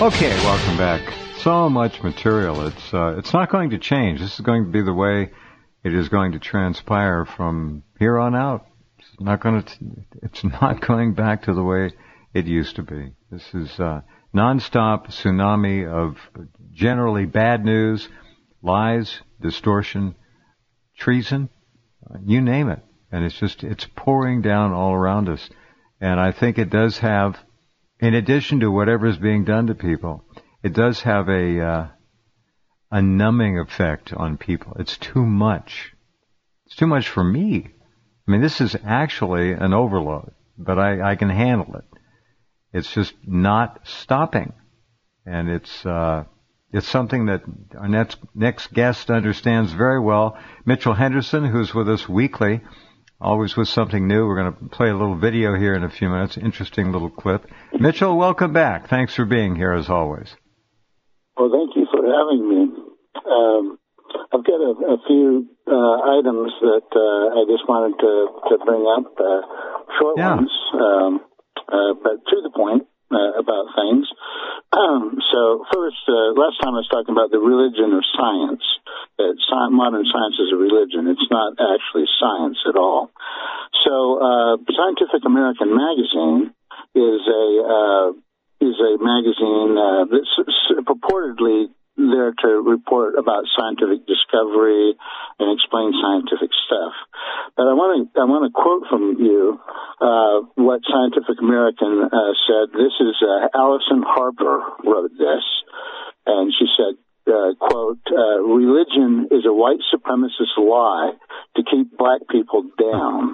Okay, welcome back. So much material. It's not going to change. This is going to be the way it is going to transpire from here on out. It's not going back to the way it used to be. This is nonstop tsunami of generally bad news, lies, distortion, treason, you name it. And it's pouring down all around us. And I think it does have, in addition to whatever is being done to people, it does have a numbing effect on people. It's too much. It's too much for me. I mean, this is actually an overload, but I can handle it. It's just not stopping. And it's something that our next guest understands very well. Mitchell Henderson, who's with us weekly, always with something new. We're going to play a little video here in a few minutes. Interesting little clip. Mitchell, welcome back. Thanks for being here as always. Well, thank you for having me. I've got a few items that I just wanted to bring up, short ones, but to the point about things. So first, last time I was talking about the religion of science. Modern science is a religion. It's not actually science at all. So Scientific American magazine is a magazine that's purportedly there to report about scientific discovery and explain scientific stuff. But I want to quote from you what Scientific American said. This is Allison Harper wrote this, and she said, quote, religion is a white supremacist lie to keep black people down.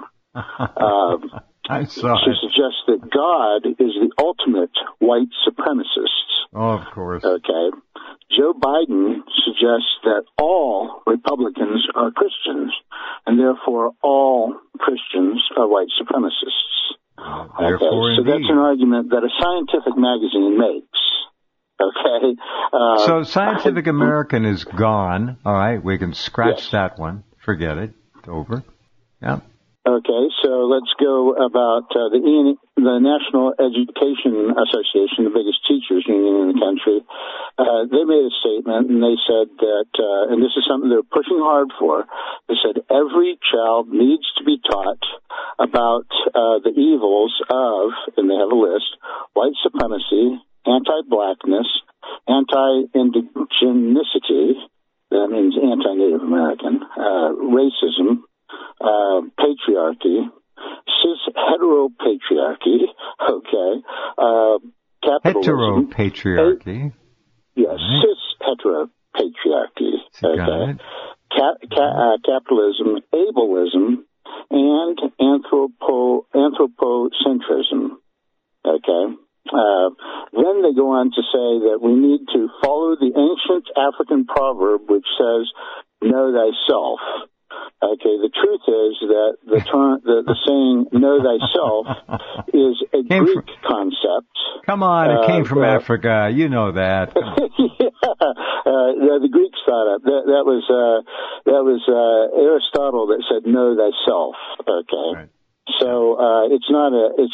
She suggests that God is the ultimate white supremacist. Oh, of course. Okay. Joe Biden suggests that all Republicans are Christians, and therefore all Christians are white supremacists. Therefore, so that's an argument that a scientific magazine makes. Okay. So Scientific American is gone. All right, we can scratch that one. Forget it. It's over. Yeah. Okay, so let's go about the National Education Association, the biggest teachers union in the country. They made a statement, and they said that, and this is something they're pushing hard for, they said every child needs to be taught about the evils of, and they have a list, white supremacy, anti-blackness, anti-indigenicity, that means anti-Native American, racism, patriarchy, cis-heteropatriarchy, okay, capitalism. Heteropatriarchy. Yes, cis-heteropatriarchy, okay, capitalism, ableism, and anthropocentrism, okay. Then they go on to say that we need to follow the ancient African proverb which says, know thyself. Okay, the truth is that the saying "know thyself" is a Greek concept. Come on, it came from Africa. You know that. The Greeks thought of that was Aristotle that said "know thyself." Okay, right. So it's not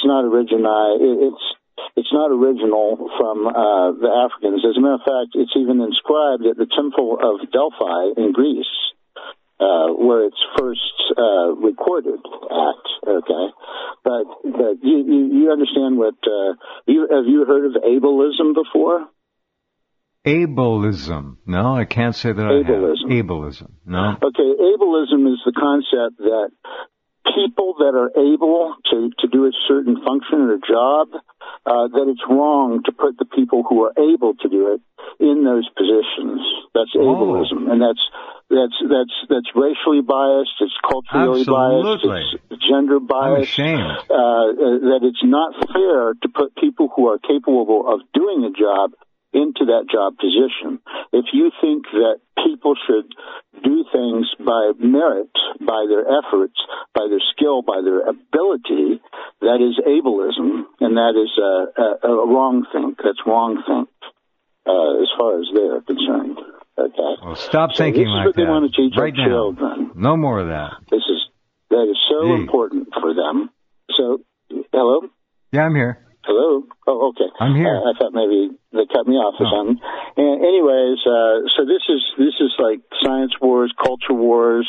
original from the Africans. As a matter of fact, it's even inscribed at the Temple of Delphi in Greece. Where it's first recorded at, okay, but you understand what have you heard of ableism before? Ableism? No, I can't say that I have. Ableism? No. Okay, ableism is the concept that people that are able to do a certain function or job, that it's wrong to put the people who are able to do it in those positions. That's ableism, and that's racially biased. It's culturally biased. It's gender biased. I'm ashamed. That it's not fair to put people who are capable of doing a job into that job position. If you think that people should do things by merit, by their efforts, by their skill, by their ability, that is ableism, and that is a wrong think. That's wrong think, as far as they're concerned. Okay. Well, stop thinking like that. This is what they want to teach right our children. No more of that. That is so important for them. So, hello? Yeah, I'm here. Hello? Oh, okay. I'm here. I thought maybe they cut me off or something. And anyways, so this is like science wars, culture wars.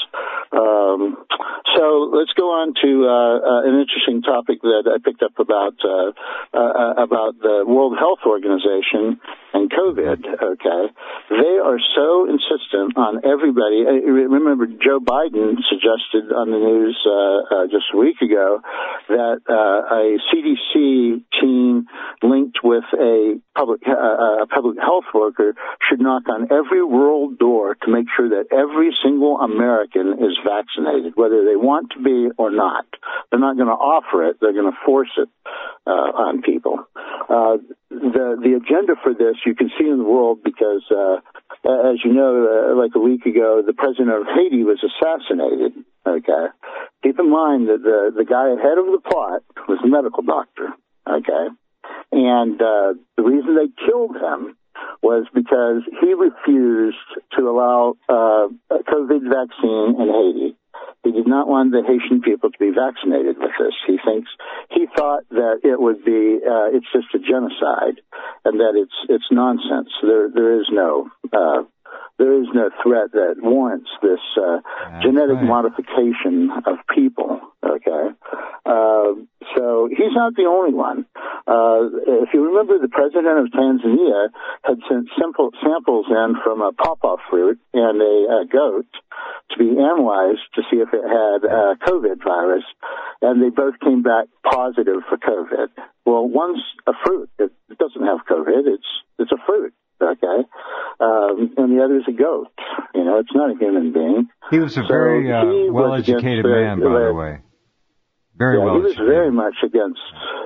So let's go on to an interesting topic that I picked up about the World Health Organization and COVID. Okay, they are so insistent on everybody. Remember, Joe Biden suggested on the news just a week ago that a CDC team linked with a public health worker should knock on every rural door to make sure that every single American is vaccinated, whether they want to be or not. They're not going to offer it; they're going to force it on people. The agenda for this you can see in the world because, as you know, like a week ago, the president of Haiti was assassinated. Okay, keep in mind that the guy ahead of the plot was a medical doctor. Okay, and the reason they killed him was because he refused to allow a COVID vaccine in Haiti. He did not want the Haitian people to be vaccinated with this. He thought that it would be, it's just a genocide, and that it's nonsense. There is no threat that warrants this genetic modification of people. Okay, so he's not the only one. If you remember, the president of Tanzania had sent samples in from a pawpaw fruit and a goat to be analyzed to see if it had COVID virus, and they both came back positive for COVID. Well, one's a fruit; it doesn't have COVID. It's a fruit. Okay, and the other is a goat. You know, it's not a human being. He was a very well-educated man, by the way. Very well. He was very much against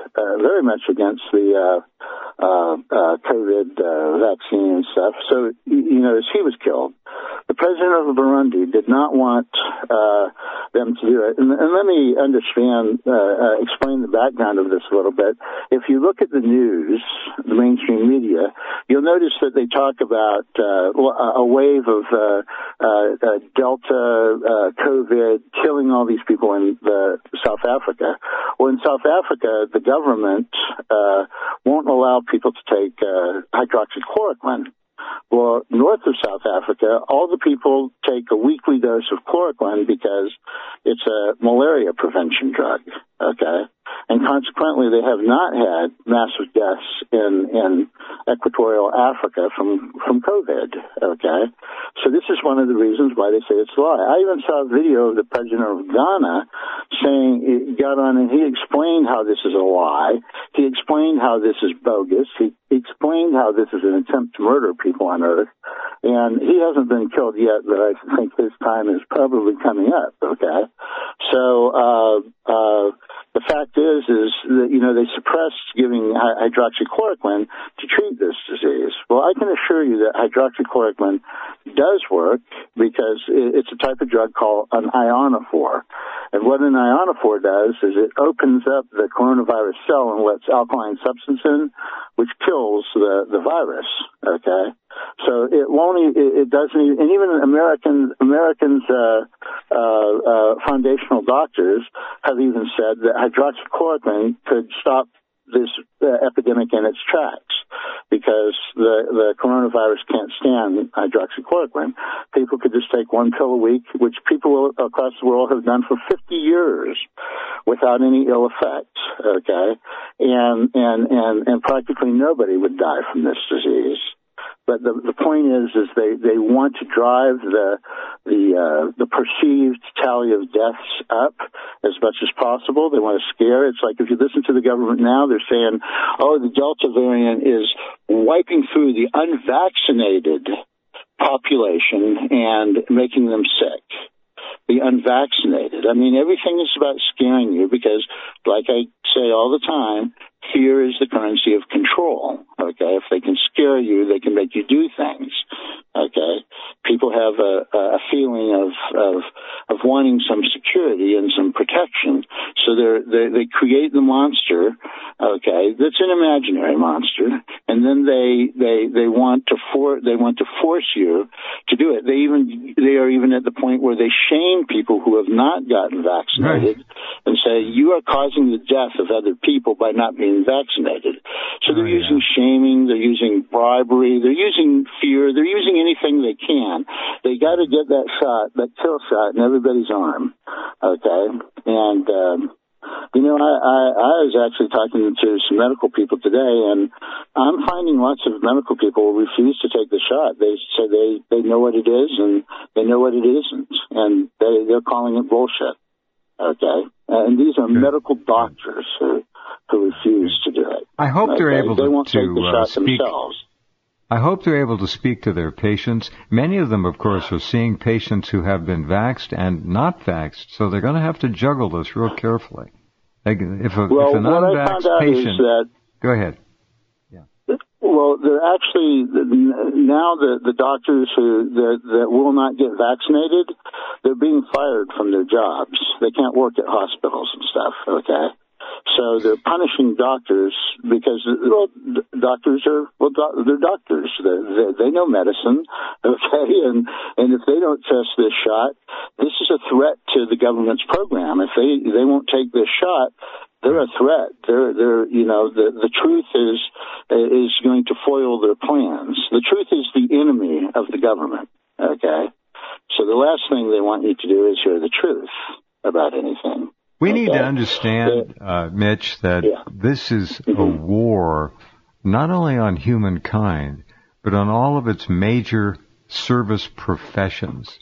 the COVID vaccine and stuff. So, you know, as he was killed, the president of Burundi did not want them to do it. And let me explain the background of this a little bit. If you look at the news, the mainstream media, you'll notice that they talk about a wave of Delta COVID killing all these people in South Africa. Well, in South Africa, the government won't allow people to take hydroxychloroquine. Well, north of South Africa, all the people take a weekly dose of chloroquine because it's a malaria prevention drug, okay? And consequently, they have not had massive deaths in equatorial Africa from COVID, okay? So this is one of the reasons why they say it's a lie. I even saw a video of the president of Ghana saying, he got on and he explained how this is a lie. He explained how this is bogus. He explained how this is an attempt to murder people on Earth. And he hasn't been killed yet, but I think his time is probably coming up, okay? So, the fact is that, you know, they suppressed giving hydroxychloroquine to treat this disease. Well, I can assure you that hydroxychloroquine does work because it's a type of drug called an ionophore. And what an ionophore does is it opens up the coronavirus cell and lets alkaline substance in, which kills the virus, okay? So it doesn't even, and even Americans foundational doctors have even said that hydroxychloroquine could stop this epidemic in its tracks because the coronavirus can't stand hydroxychloroquine. People could just take one pill a week, which people across the world have done for 50 years without any ill effects, okay? And practically nobody would die from this disease. But the point is they want to drive the perceived tally of deaths up as much as possible. They want to scare. It's like if you listen to the government now, they're saying, oh, the Delta variant is wiping through the unvaccinated population and making them sick. The unvaccinated. I mean, everything is about scaring you because, like I say all the time, fear is the currency of control, okay? If they can scare you, they can make you do things, okay? people have a feeling of wanting some security and some protection. So they create the monster, okay, that's an imaginary monster, and then they want to force you to do it. They are even at the point where they shame people who have not gotten vaccinated, right, and say you are causing the death of other people by not being vaccinated. So they're using shaming, they're using bribery, they're using fear, they're using anything they can. They got to get that shot, that kill shot, in everybody's arm. Okay, and I was actually talking to some medical people today, and I'm finding lots of medical people refuse to take the shot. They say they know what it is and they know what it isn't, and they're calling it bullshit. Okay, and these are medical doctors who refuse to do it. I hope they're able they won't to take the shot speak. Themselves. I hope they're able to speak to their patients. Many of them, of course, are seeing patients who have been vaxxed and not vaxxed, so they're going to have to juggle this real carefully. If an unvaxxed patient, go ahead. Yeah. Well, they're actually now the doctors that will not get vaccinated, they're being fired from their jobs. They can't work at hospitals and stuff. Okay. So they're punishing doctors because doctors they're doctors. They know medicine, okay? And if they don't test this shot, this is a threat to the government's program. If they won't take this shot, they're a threat. They're the truth is going to foil their plans. The truth is the enemy of the government, okay? So the last thing they want you to do is hear the truth about anything. We need to understand, Mitch, that this is a war not only on humankind, but on all of its major service professions.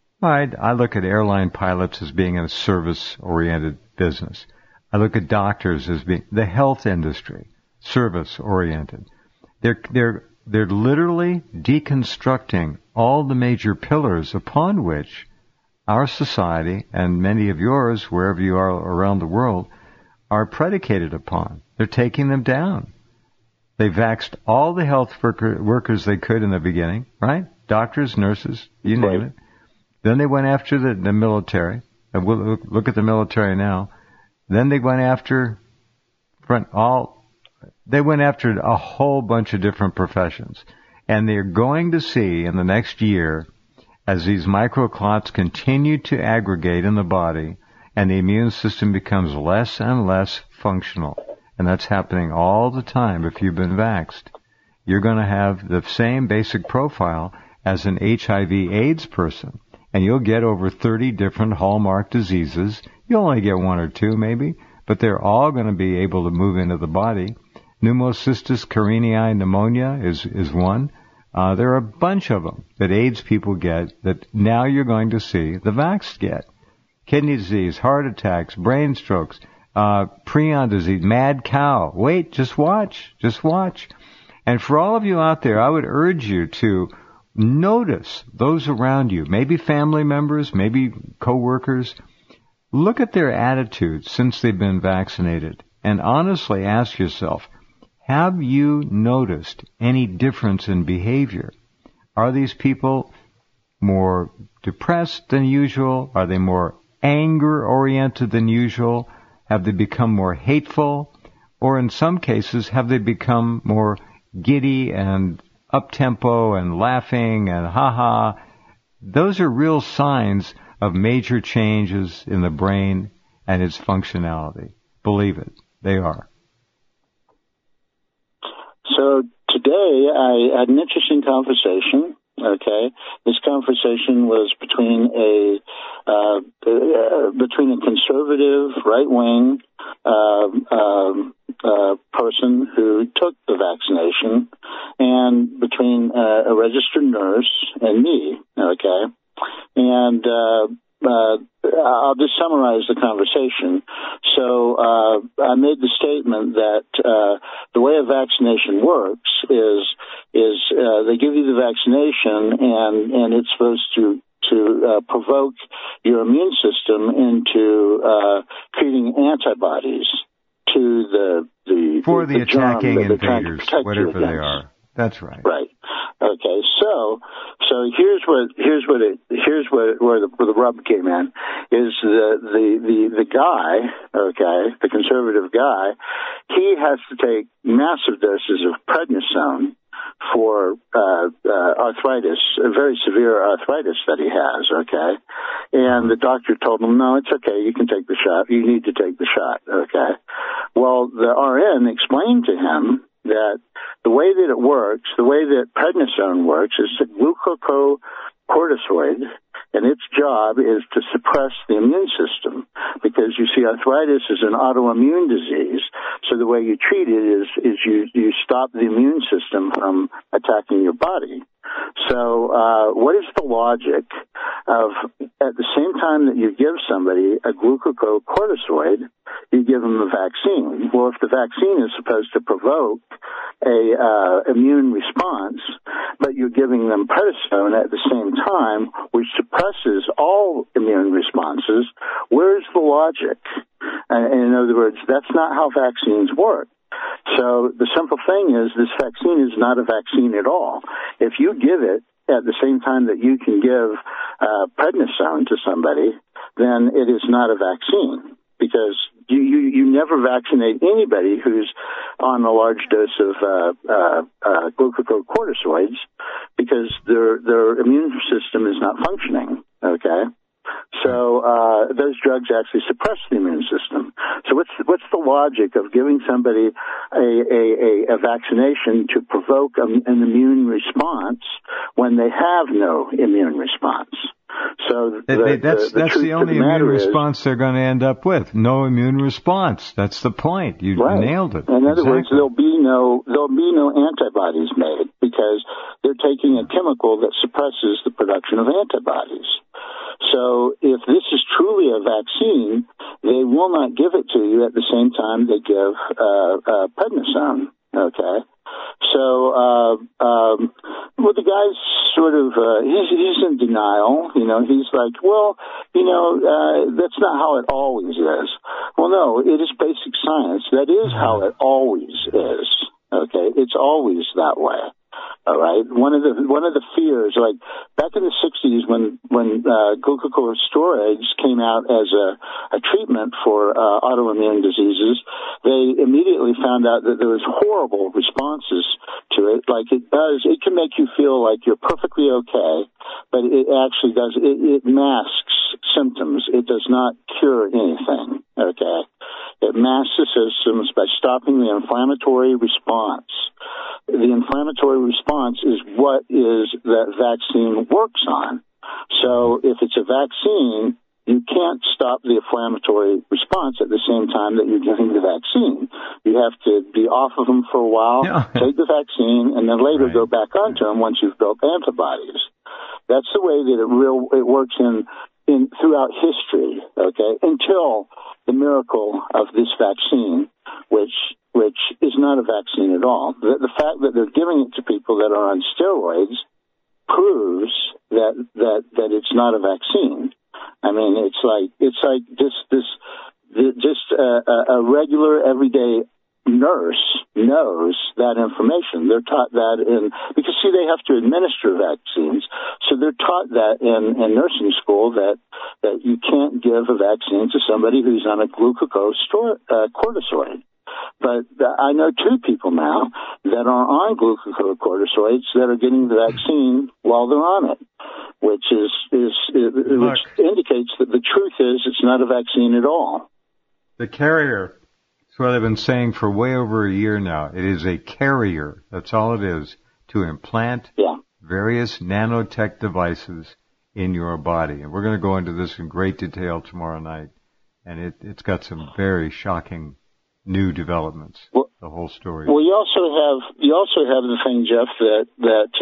I look at airline pilots as being a service-oriented business. I look at doctors as being the health industry, service-oriented. They're literally deconstructing all the major pillars upon which our society, and many of yours, wherever you are around the world, are predicated upon. They're taking them down. They vaxxed all the health workers they could in the beginning, right? Doctors, nurses, you name it. Then they went after the military. And we'll look at the military now. Then they went after a whole bunch of different professions. And they're going to see in the next year, as these microclots continue to aggregate in the body and the immune system becomes less and less functional, and that's happening all the time if you've been vaxxed, you're going to have the same basic profile as an HIV/AIDS person, and you'll get over 30 different hallmark diseases. You'll only get one or two maybe, but they're all going to be able to move into the body. Pneumocystis carinii pneumonia is one. There are a bunch of them that AIDS people get that now you're going to see the vaxxed get. Kidney disease, heart attacks, brain strokes, prion disease, mad cow. Wait, just watch. And for all of you out there, I would urge you to notice those around you, maybe family members, maybe coworkers. Look at their attitudes since they've been vaccinated and honestly ask yourself, have you noticed any difference in behavior? Are these people more depressed than usual? Are they more anger-oriented than usual? Have they become more hateful? Or in some cases, have they become more giddy and up-tempo and laughing and ha-ha? Those are real signs of major changes in the brain and its functionality. Believe it, they are. So today I had an interesting conversation. Okay, this conversation was between a conservative right-wing person who took the vaccination, and between a registered nurse and me. Okay, and I'll just summarize the conversation. So I made the statement that the way a vaccination works is they give you the vaccination and it's supposed to provoke your immune system into creating antibodies to the attacking invaders, whatever they are. That's right. Right. Okay, so here's where the rub came in, is the guy, okay, the conservative guy, he has to take massive doses of prednisone for arthritis, a very severe arthritis that he has, okay? And the doctor told him, no, it's okay, you can take the shot, you need to take the shot, okay? Well, the RN explained to him that the way that it works, the way that prednisone works, is a glucocorticoid, and its job is to suppress the immune system, because you see, arthritis is an autoimmune disease. So the way you treat it is you stop the immune system from attacking your body. So what is the logic of, at the same time that you give somebody a glucocorticoid, you give them a vaccine? Well, if the vaccine is supposed to provoke a immune response, but you're giving them prednisone at the same time, which suppresses all immune responses, where's the logic? In other words, that's not how vaccines work. So the simple thing is, this vaccine is not a vaccine at all. If you give it at the same time that you can give prednisone to somebody, then it is not a vaccine, because you never vaccinate anybody who's on a large dose of glucocorticoids, because their immune system is not functioning, okay? So those drugs actually suppress the immune system. So what's the logic of giving somebody a vaccination to provoke an immune response when they have no immune response? So that's the only immune response they're going to end up with. No immune response. That's the point. You nailed it. In other words, there'll be no antibodies made, because they're taking a chemical that suppresses the production of antibodies. So if this is truly a vaccine, they will not give it to you at the same time they give prednisone. Okay. So, well, the guy's sort of, he's in denial, he's like, well, that's not how it always is. Well, no, it is basic science. That is how it always is. Okay. It's always that way. All right. One of the fears, like back in the 60s when glucocorticoids came out as a treatment for autoimmune diseases, they immediately found out that there was horrible responses to it. Like it can make you feel like you're perfectly okay, but it actually does, it masks symptoms. It does not cure anything. Okay. It masks the symptoms by stopping the inflammatory response. The inflammatory response is what that vaccine works on. So if it's a vaccine, you can't stop the inflammatory response at the same time that you're giving the vaccine. You have to be off of them for a while, take the vaccine, and then later go back onto them once you've built antibodies. That's the way that it works in throughout history, okay, until the miracle of this vaccine, which is not a vaccine at all. The fact that they're giving it to people that are on steroids proves that it's not a vaccine. I mean, it's like just a regular everyday nurse knows that information. They're taught that because see, they have to administer vaccines, so they're taught that in nursing school that you can't give a vaccine to somebody who's on a glucocorticoid. But I know two people now that are on glucocorticoids that are getting the vaccine while they're on it, which which indicates that the truth is it's not a vaccine at all. The carrier. That's what I've been saying for way over a year now. It is a carrier. That's all it is, to implant various nanotech devices in your body. And we're going to go into this in great detail tomorrow night. And it's got some very shocking new developments. The whole story. Well, you also have the thing, Jeff, that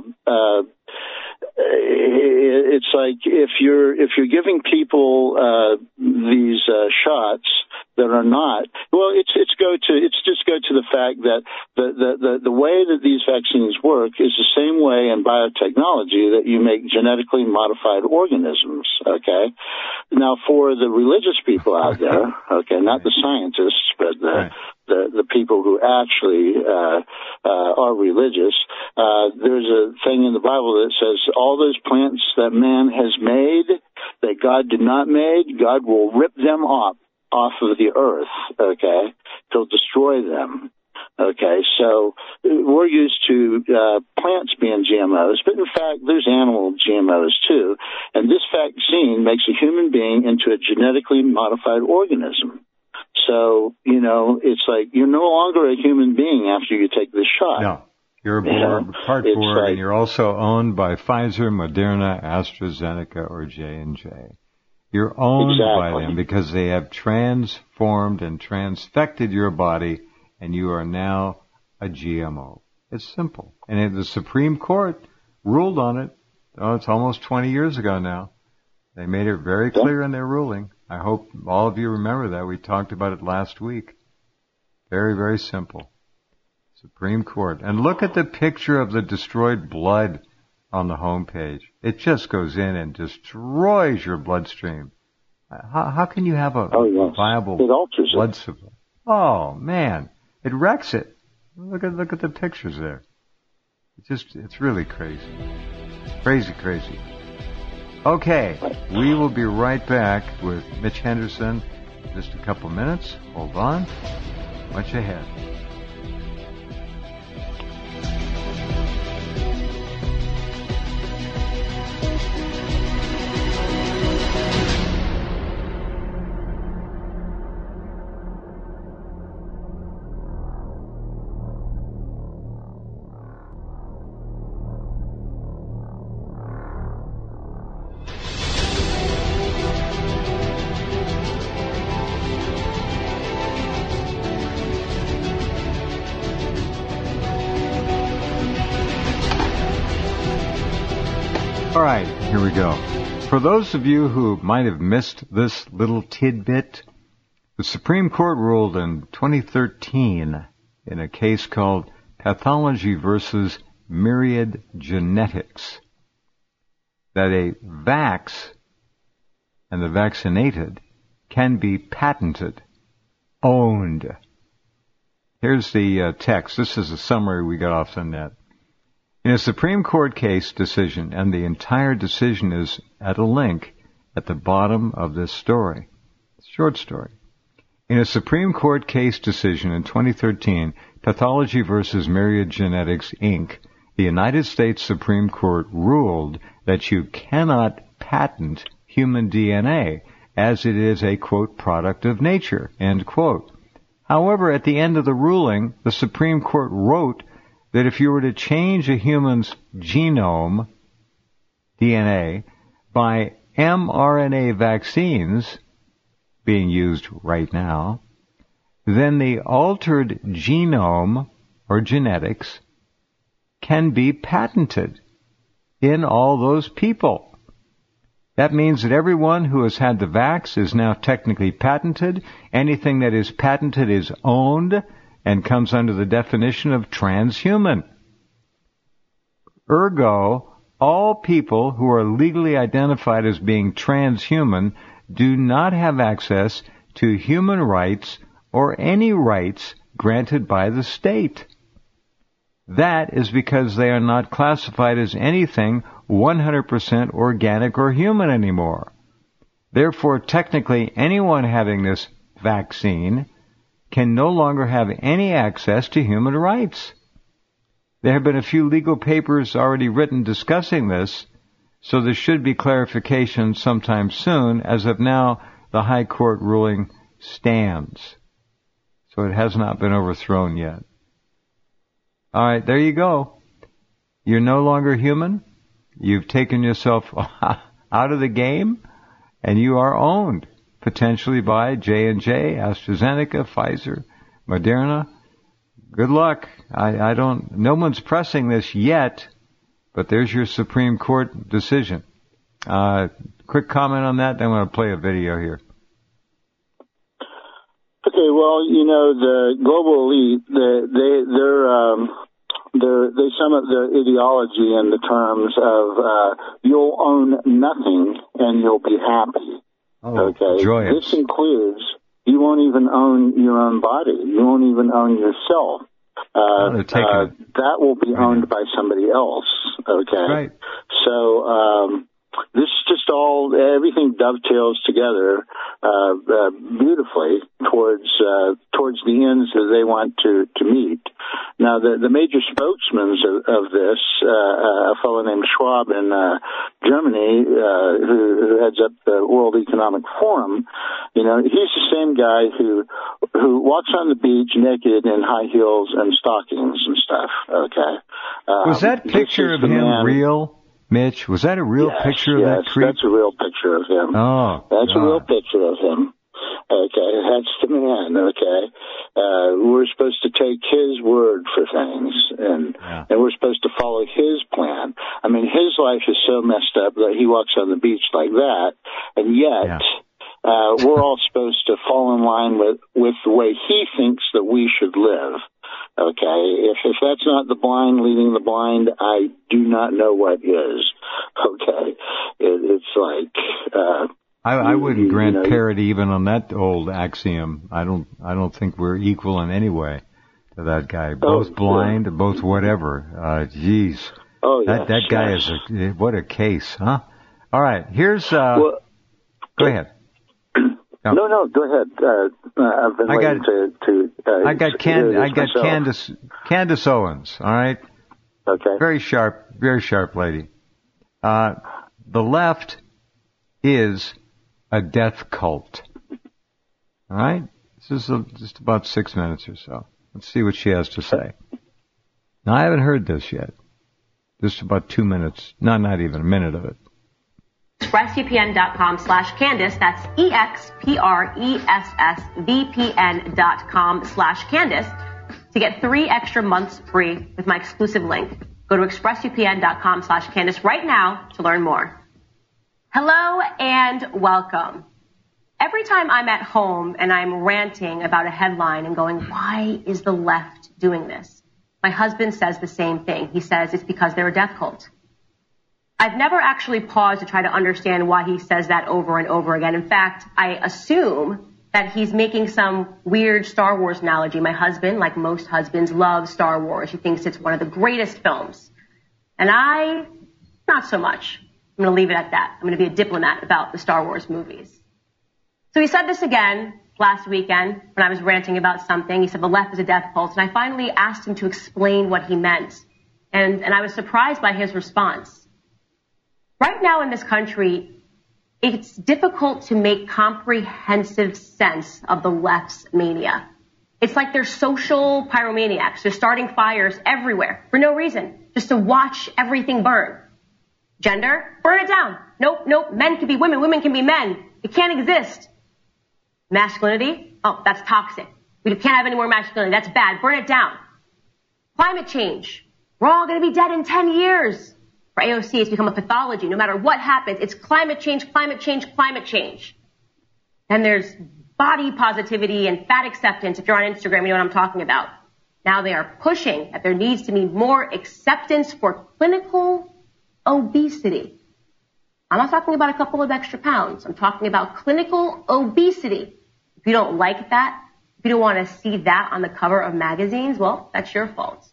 it's like if you're giving people these shots that are not, well, it's just go to the fact that the way that these vaccines work is the same way in biotechnology that you make genetically modified organisms. Okay, now for the religious people out there, okay, not the scientists, but the people who actually are religious. There's a thing in the Bible that says all those plants that man has made that God did not make, God will rip them off of the earth. Okay, he'll destroy them. Okay, so we're used to plants being GMOs, but in fact, there's animal GMOs too. And this vaccine makes a human being into a genetically modified organism. So, it's like you're no longer a human being after you take this shot. No, you're part board, and you're also owned by Pfizer, Moderna, AstraZeneca, or J&J. You're owned by them because they have transformed and transfected your body, and you are now a GMO. It's simple. And the Supreme Court ruled on it. Oh, it's almost 20 years ago now. They made it very clear in their ruling. I hope all of you remember that. We talked about it last week. Very, very simple. Supreme Court. And look at the picture of the destroyed blood on the homepage. It just goes in and destroys your bloodstream. How can you have a viable blood supply? Oh, man. It wrecks it. Look at the pictures there. It's really crazy. Crazy. Okay, we will be right back with Mitch Henderson in just a couple minutes. Hold on. Much ahead. All right, here we go. For those of you who might have missed this little tidbit, the Supreme Court ruled in 2013 in a case called Pathology versus Myriad Genetics that a vax and the vaccinated can be patented, owned. Here's the text. This is a summary we got off the net. In a Supreme Court case decision, and the entire decision is at a link at the bottom of this story, short story. In a Supreme Court case decision in 2013, Pathology versus Myriad Genetics, Inc., the United States Supreme Court ruled that you cannot patent human DNA as it is a, quote, product of nature, end quote. However, at the end of the ruling, the Supreme Court wrote that if you were to change a human's genome, DNA, by mRNA vaccines being used right now, then the altered genome or genetics can be patented in all those people. That means that everyone who has had the vax is now technically patented. Anything that is patented is owned and comes under the definition of transhuman. Ergo, all people who are legally identified as being transhuman do not have access to human rights or any rights granted by the state. That is because they are not classified as anything 100% organic or human anymore. Therefore, technically, anyone having this vaccine can no longer have any access to human rights. There have been a few legal papers already written discussing this, so there should be clarification sometime soon. As of now, the High Court ruling stands. So it has not been overthrown yet. All right, there you go. You're no longer human. You've taken yourself out of the game, and you are owned, potentially by J&J, AstraZeneca, Pfizer, Moderna. Good luck. No one's pressing this yet, but there's your Supreme Court decision. Quick comment on that, then I'm going to play a video here. Okay, well, the global elite, they sum up their ideology in the terms of you'll own nothing and you'll be happy. Oh, okay, joyous. This includes you won't even own your own body. You won't even own yourself. That will be owned by somebody else. Okay. Right. So this is just everything dovetails together beautifully towards the ends that they want to meet. Now, the major spokesmen of this, a fellow named Schwab in Germany, who heads up the World Economic Forum, he's the same guy who walks on the beach naked in high heels and stockings and stuff. Okay. Was that picture of him real? Mitch, was that a real picture of that creep? That's a real picture of him. Oh, that's a real picture of him. Okay, that's the man. Okay, we're supposed to take his word for things, and we're supposed to follow his plan. I mean, his life is so messed up that he walks on the beach like that, and yet we're all supposed to fall in line with the way he thinks that we should live. Okay, if that's not the blind leading the blind, I do not know what is. Okay, it's like I wouldn't grant parity even on that old axiom. I don't think we're equal in any way to that guy. Both blind, both whatever. Geez, that guy is what a case, huh? All right, here's go ahead. No, go ahead. I've been waiting to I got Candace Owens. All right. Okay. Very sharp lady. The left is a death cult. All right. This is just about 6 minutes or so. Let's see what she has to say. Now, I haven't heard this yet. Just about 2 minutes. No, not even a minute of it. ExpressVPN.com/Candace. That's ExpressVPN.com/Candace to get 3 extra months free with my exclusive link. Go to ExpressVPN.com/Candace right now to learn more. Hello and welcome. Every time I'm at home and I'm ranting about a headline and going, why is the left doing this? My husband says the same thing. He says it's because they're a death cult. I've never actually paused to try to understand why he says that over and over again. In fact, I assume that he's making some weird Star Wars analogy. My husband, like most husbands, loves Star Wars. He thinks it's one of the greatest films. And I, not so much. I'm going to leave it at that. I'm going to be a diplomat about the Star Wars movies. So he said this again last weekend when I was ranting about something. He said the left is a death cult. And I finally asked him to explain what he meant. And I was surprised by his response. Right now in this country, it's difficult to make comprehensive sense of the left's mania. It's like they're social pyromaniacs. They're starting fires everywhere for no reason, just to watch everything burn. Gender? Burn it down. Nope. Men can be women. Women can be men. It can't exist. Masculinity? Oh, that's toxic. We can't have any more masculinity. That's bad. Burn it down. Climate change. We're all going to be dead in 10 years. For AOC, it's become a pathology. No matter what happens, it's climate change, climate change, climate change. And there's body positivity and fat acceptance. If you're on Instagram, you know what I'm talking about. Now they are pushing that there needs to be more acceptance for clinical obesity. I'm not talking about a couple of extra pounds. I'm talking about clinical obesity. If you don't like that, if you don't want to see that on the cover of magazines, well, that's your fault.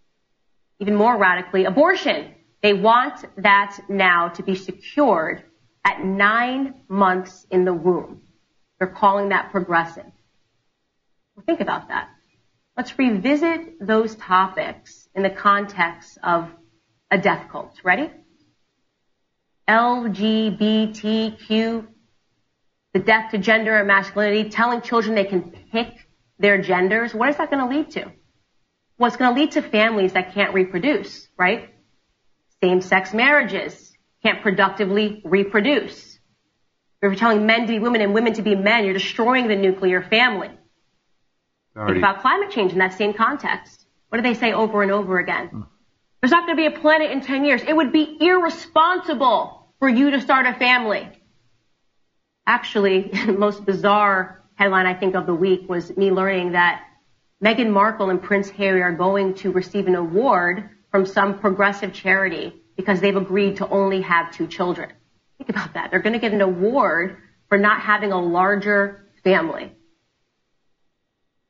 Even more radically, abortion. They want that now to be secured at 9 months in the womb. They're calling that progressive. Well, think about that. Let's revisit those topics in the context of a death cult. Ready? LGBTQ, the death to gender and masculinity, telling children they can pick their genders. What is that going to lead to? Well, it's going to lead to families that can't reproduce, right? Same-sex marriages can't productively reproduce. If you're telling men to be women and women to be men, you're destroying the nuclear family. Think about climate change in that same context. What do they say over and over again? There's not going to be a planet in 10 years. It would be irresponsible for you to start a family. Actually, the most bizarre headline I think of the week was me learning that Meghan Markle and Prince Harry are going to receive an award from some progressive charity because they've agreed to only have 2 children. Think about that. They're going to get an award for not having a larger family.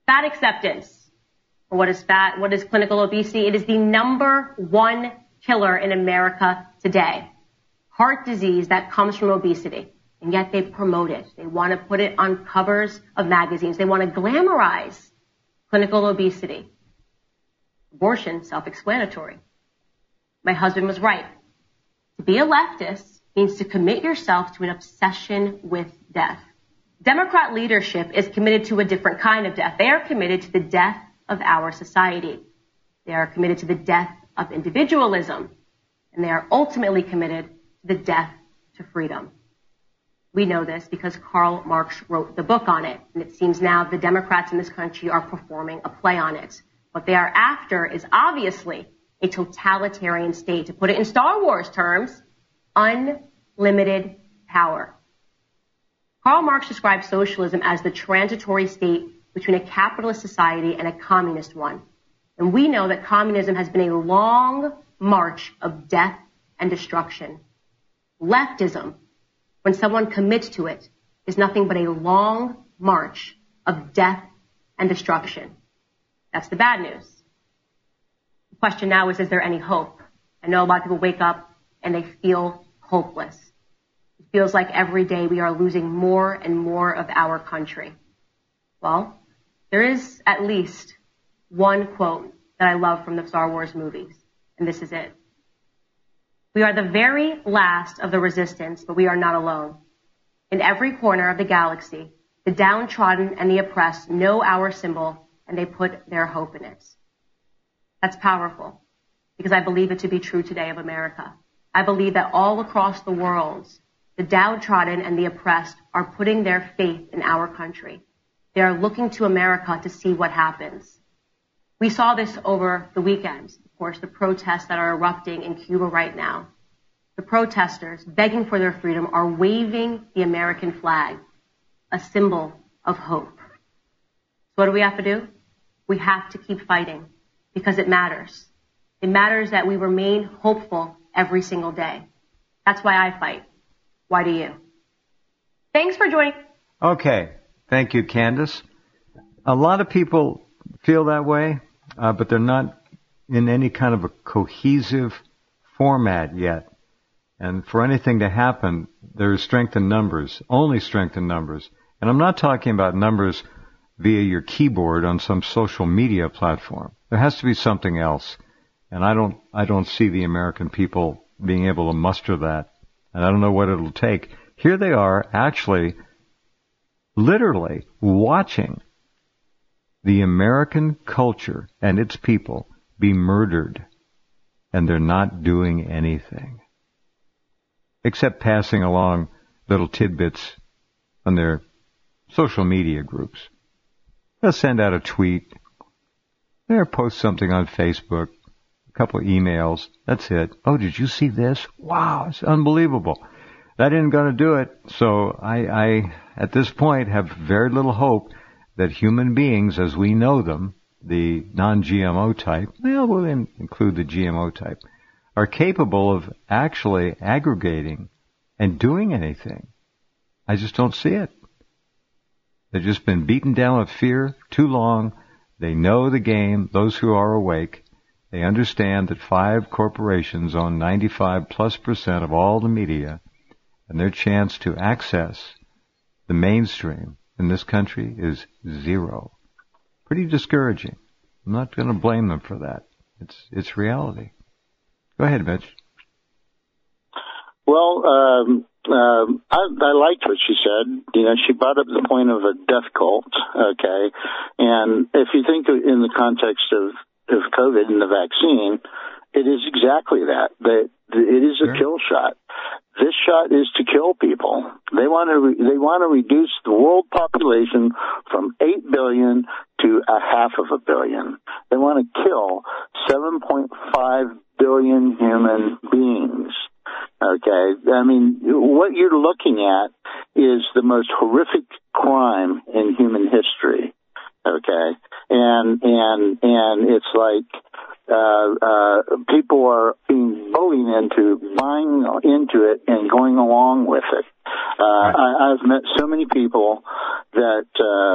Fat acceptance. What is fat? What is clinical obesity? It is the number one killer in America today. Heart disease that comes from obesity. And yet they promote it. They want to put it on covers of magazines. They want to glamorize clinical obesity. Abortion, self-explanatory. My husband was right. To be a leftist means to commit yourself to an obsession with death. Democrat leadership is committed to a different kind of death. They are committed to the death of our society. They are committed to the death of individualism. And they are ultimately committed to the death to freedom. We know this because Karl Marx wrote the book on it. And it seems now the Democrats in this country are performing a play on it. What they are after is obviously a totalitarian state. To put it in Star Wars terms, unlimited power. Karl Marx described socialism as the transitory state between a capitalist society and a communist one. And we know that communism has been a long march of death and destruction. Leftism, when someone commits to it, is nothing but a long march of death and destruction. That's the bad news. The question now is there any hope? I know a lot of people wake up and they feel hopeless. It feels like every day we are losing more and more of our country. Well, there is at least one quote that I love from the Star Wars movies, and this is it. We are the very last of the resistance, but we are not alone. In every corner of the galaxy, the downtrodden and the oppressed know our symbol, and they put their hope in it. That's powerful, because I believe it to be true today of America. I believe that all across the world, the downtrodden and the oppressed are putting their faith in our country. They are looking to America to see what happens. We saw this over the weekend. Of course, the protests that are erupting in Cuba right now. The protesters, begging for their freedom, are waving the American flag, a symbol of hope. So what do we have to do? We have to keep fighting because it matters. It matters that we remain hopeful every single day. That's why I fight. Why do you? Thanks for joining. Okay. Thank you, Candace. A lot of people feel that way, but they're not in any kind of a cohesive format yet. And for anything to happen, there is strength in numbers, only strength in numbers. And I'm not talking about numbers via your keyboard on some social media platform. There has to be something else. And I don't see the American people being able to muster that. And I don't know what it'll take. Here they are actually literally watching the American culture and its people be murdered. And they're not doing anything. Except passing along little tidbits on their social media groups. They'll send out a tweet. They'll post something on Facebook. A couple of emails. That's it. Oh, did you see this? Wow, it's unbelievable. That isn't going to do it. So I, at this point, have very little hope that human beings, as we know them, the non-GMO type, well, we'll include the GMO type, are capable of actually aggregating and doing anything. I just don't see it. They've just been beaten down with fear too long. They know the game, those who are awake. They understand that 5 corporations own 95+% of all the media, and their chance to access the mainstream in this country is 0. Pretty discouraging. I'm not going to blame them for that. It's reality. Go ahead, Mitch. Well, I liked what she said. You know, she brought up the point of a death cult, okay? And if you think in the context of COVID and the vaccine, it is exactly that. It is a kill shot. This shot is to kill people. They want to reduce the world population from 8 billion to 500 million. They want to kill 7.5 billion human beings. Okay, I mean, what you're looking at is the most horrific crime in human history. Okay, and it's like people are being bullied into buying into it and going along with it. I've met so many people that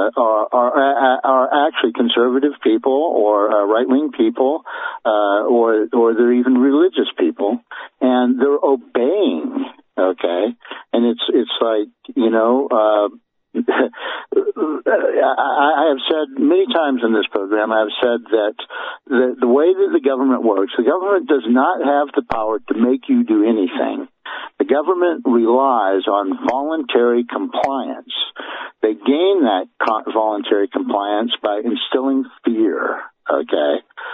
are actually conservative people or right-wing people, or they're even religious people, and they're obeying. Okay, and it's like, you know. I have said many times in this program, I have said that the way that the government works, the government does not have the power to make you do anything. The government relies on voluntary compliance. They gain that voluntary compliance by instilling fear. Okay,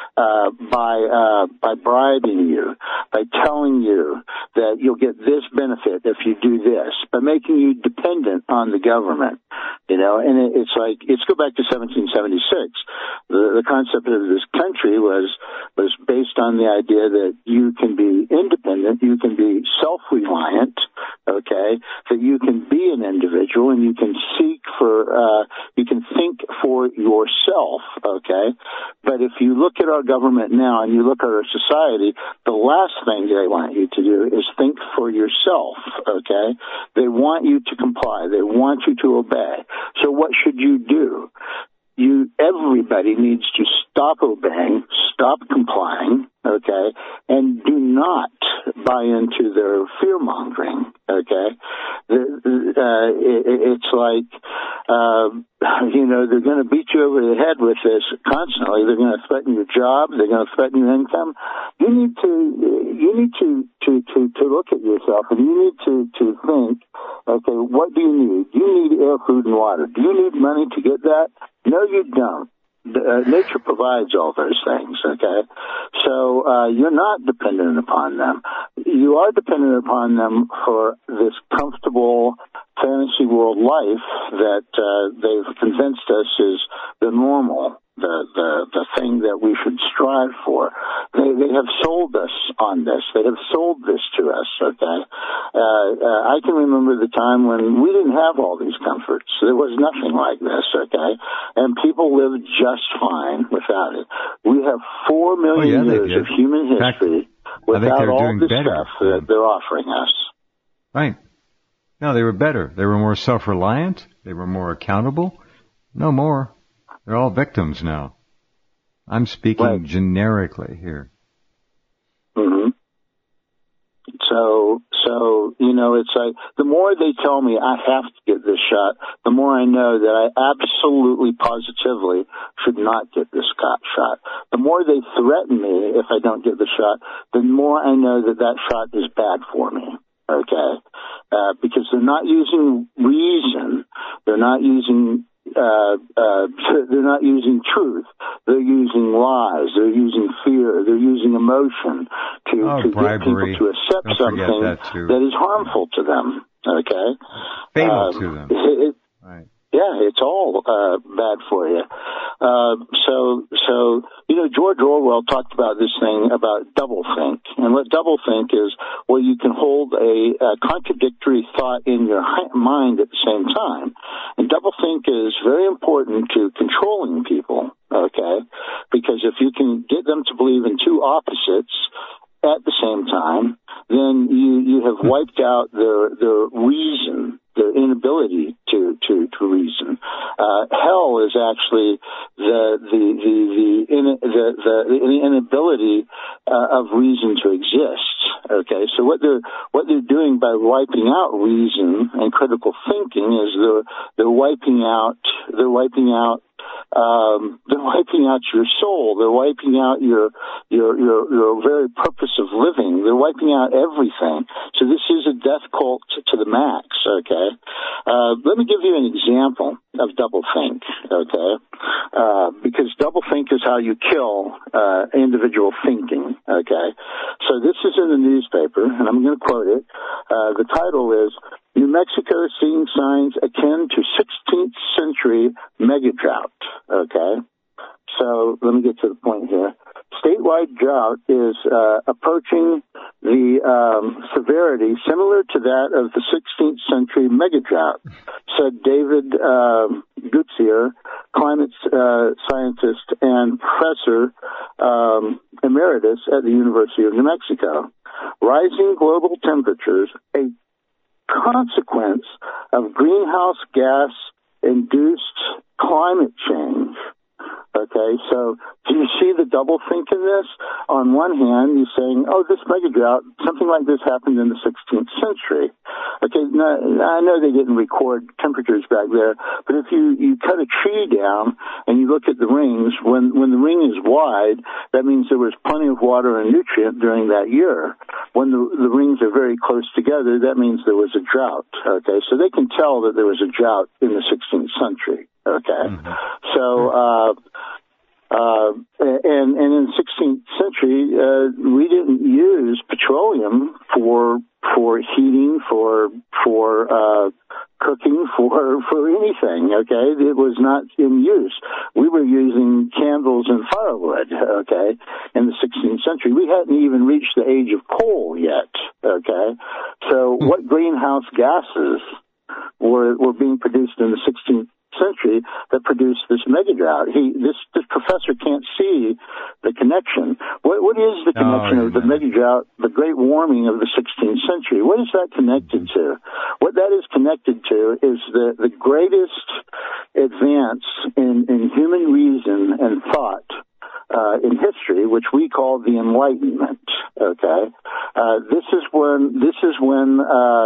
by bribing you, by telling you that you'll get this benefit if you do this, by making you dependent on the government, you know. And it's like, let's go back to 1776. The concept of this country was based on the idea that you can be independent, you can be self-reliant, okay, that you can be an individual and you can think for yourself, okay. But if you look at our government now and you look at our society, the last thing they want you to do is think for yourself, okay? They want you to comply. They want you to obey. So what should you do? Everybody needs to stop obeying, stop complying, okay, and do not buy into their fear-mongering, okay? It's like, you know, they're going to beat you over the head with this constantly. They're going to threaten your job. They're going to threaten your income. You need to look at yourself, and you need to think, okay, what do you need? You need air, food, and water. Do you need money to get that? No, you don't. Nature provides all those things, okay? So you're not dependent upon them. You are dependent upon them for this comfortable fantasy world life that they've convinced us is the normal, the thing that we should strive for. They have sold us on this. They have sold this to us, okay? I can remember the time when we didn't have all these comforts. There was nothing like this, okay? And people lived just fine without it. We have 4 million years of human history without all this stuff that they're offering us. Right. No, they were better. They were more self-reliant. They were more accountable. No more. They're all victims now. I'm speaking generically here. Mm-hmm. So, you know, it's like, the more they tell me I have to get this shot, the more I know that I absolutely, positively should not get this shot. The more they threaten me if I don't get the shot, the more I know that that shot is bad for me. Okay? Because they're not using reason. They're not using truth. They're using lies. They're using fear. They're using emotion to get people to accept something that is harmful to them. Okay, fatal to them. Right. Yeah, it's all bad for you. So you know, George Orwell talked about this thing about doublethink, and what doublethink is, well, you can hold a contradictory thought in your mind at the same time, and doublethink is very important to controlling people. Okay, because if you can get them to believe in two opposites at the same time, then you have wiped out their reason, their inability to reason. Hell is actually the inability of reason to exist. Okay, so what they're doing by wiping out reason and critical thinking is they're wiping out your soul. They're wiping out your very purpose of living. They're wiping out everything. So this is a death cult to the max, okay? Let me give you an example of doublethink, okay? Because doublethink is how you kill individual thinking, okay? So this is in the newspaper, and I'm going to quote it. The title is, New Mexico seeing signs akin to 16th century mega drought. Okay, so let me get to the point here. Statewide drought is approaching the severity similar to that of the 16th century mega drought, said David Gutierrez, climate scientist and professor emeritus at the University of New Mexico. Rising global temperatures, a consequence of greenhouse gas-induced climate change. Okay, so do you see the double think in this? On one hand, you're saying, oh, this mega drought, something like this happened in the 16th century. Okay, now, I know they didn't record temperatures back there, but if you cut a tree down and you look at the rings, when the ring is wide, that means there was plenty of water and nutrient during that year. When the rings are very close together, that means there was a drought. Okay, so they can tell that there was a drought in the 16th century. Okay, so and in the 16th century, we didn't use petroleum for heating, for cooking, for anything. Okay, it was not in use. We were using candles and firewood. Okay, in the 16th century, we hadn't even reached the age of coal yet. Okay, so what greenhouse gases were being produced in the 16th century that produced this mega drought? This professor can't see the connection. What is the connection of the mega drought, the great warming of the 16th century? What is that connected to? What that is connected to is the greatest advance in human reason and thought in history, which we call the Enlightenment. Okay, this is when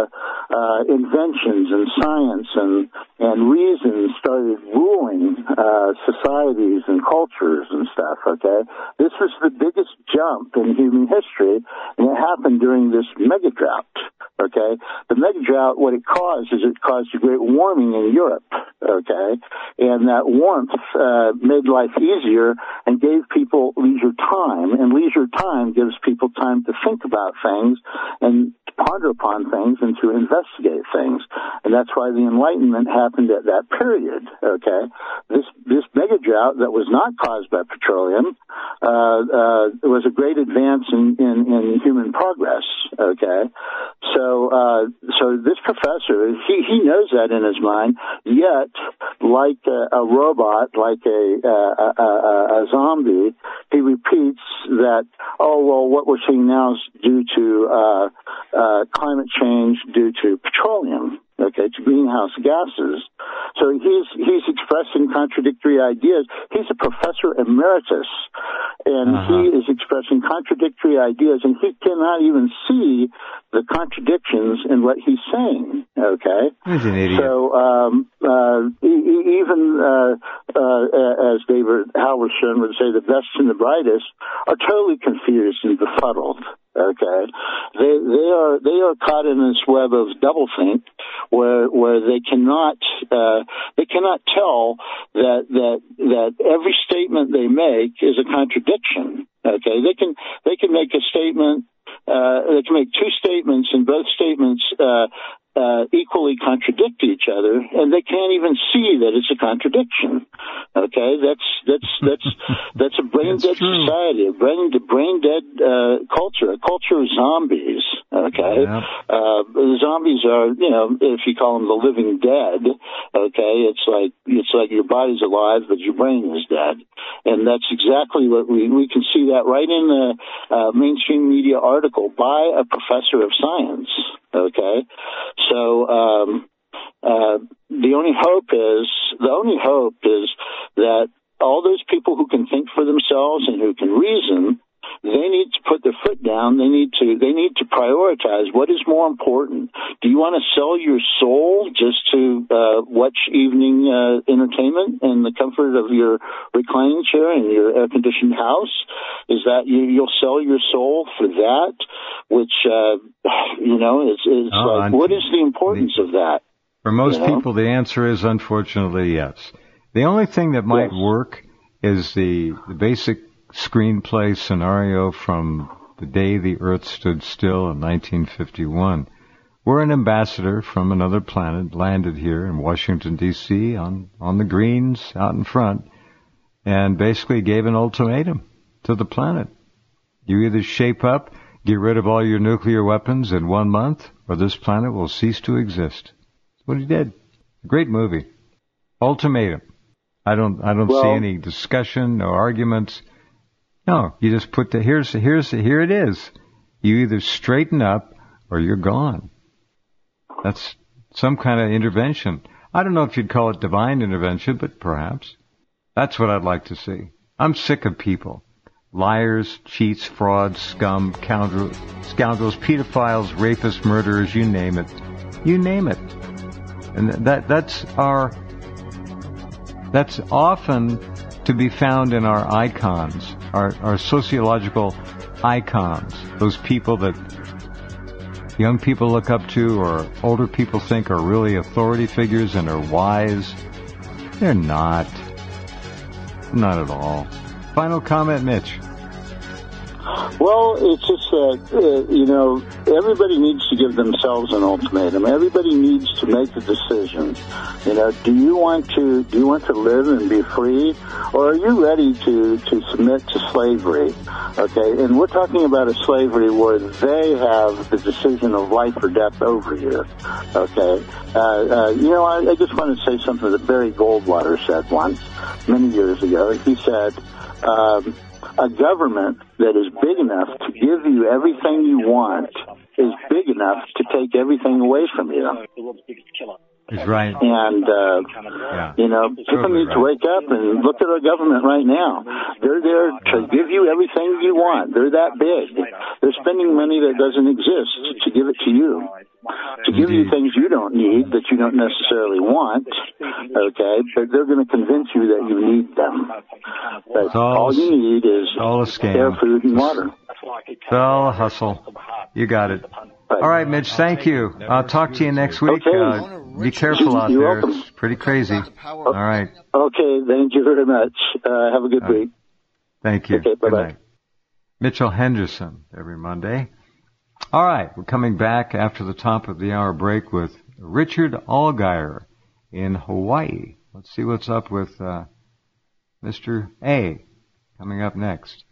inventions and science and reason started ruling societies and cultures and stuff. Okay, this was the biggest jump in human history, and it happened during this mega drought. Okay, the mega drought, what it caused is it caused a great warming in Europe. Okay, and that warmth made life easier and gave people leisure time, and leisure time gives people time to think about things and ponder upon things and to investigate things, and that's why the Enlightenment happened at that period. Okay, this mega drought that was not caused by petroleum was a great advance in human progress. Okay, so this professor, he knows that in his mind, yet like a robot, like a zombie, he repeats that, oh, well, what we're seeing now is due to climate change, due to petroleum, okay, to greenhouse gases. So he's expressing contradictory ideas. He's a professor emeritus, and he is expressing contradictory ideas, and he cannot even see the contradictions in what he's saying. Okay, he's an idiot. So even as David Halverson would say, the best and the brightest are totally confused and befuddled. Okay, they are caught in this web of doublethink, where they cannot tell that every statement they make is a contradiction. Okay, they can make a statement. They can make two statements, and both statements equally contradict each other, and they can't even see that it's a contradiction. Okay, that's a brain dead society, a brain dead culture, a culture of zombies. Okay, the zombies are, if you call them the living dead. Okay, it's like your body's alive, but your brain is dead, and that's exactly what we can see that right in the mainstream media article by a professor of science. Okay, so the only hope is that all those people who can think for themselves and who can reason, they need to put their foot down. They need to prioritize what is more important. Do you want to sell your soul just to watch evening entertainment in the comfort of your reclining chair in your air-conditioned house? Is that you'll sell your soul for that? Which is like, what is the importance of that? For most people, the answer is unfortunately yes. The only thing that might work is the basic screenplay scenario from the day the Earth stood still in 1951, where an ambassador from another planet landed here in Washington, D.C. on the greens out in front and basically gave an ultimatum to the planet. You either shape up, get rid of all your nuclear weapons in 1 month, or this planet will cease to exist. That's what he did. Great movie. Ultimatum. I don't see any discussion or arguments. No, you just put here it is. You either straighten up or you're gone. That's some kind of intervention. I don't know if you'd call it divine intervention, but perhaps. That's what I'd like to see. I'm sick of people. Liars, cheats, frauds, scum, scoundrels, pedophiles, rapists, murderers, you name it. You name it. And that's often to be found in our icons, our sociological icons, those people that young people look up to or older people think are really authority figures and are wise. They're not. Not at all. Final comment, Mitch. Well, it's just that, everybody needs to give themselves an ultimatum. Everybody needs to make a decision. Do you want to live and be free, or are you ready to submit to slavery? Okay, and we're talking about a slavery where they have the decision of life or death over you. Okay, I just want to say something that Barry Goldwater said once, many years ago. He said, a government that is big enough to give you everything you want is big enough to take everything away from you. He's right. And, people need to wake up and look at our government right now. They're there to give you everything you want. They're that big. They're spending money that doesn't exist to give it to you. To give you things you don't need, that you don't necessarily want, okay, but they're going to convince you that you need them. But all you need is air, food, and water. It's all a hustle. You got it. All right, Mitch, thank you. I'll talk to you next week. Okay. Be careful out You're there. welcome. It's pretty crazy. All right. Okay, thank you very much. Have a good week. Thank you. Okay, bye-bye. Good night. Mitchell Henderson every Monday. All right, we're coming back after the top of the hour break with Richard Allgaier in Hawaii. Let's see what's up with Mr. A coming up next.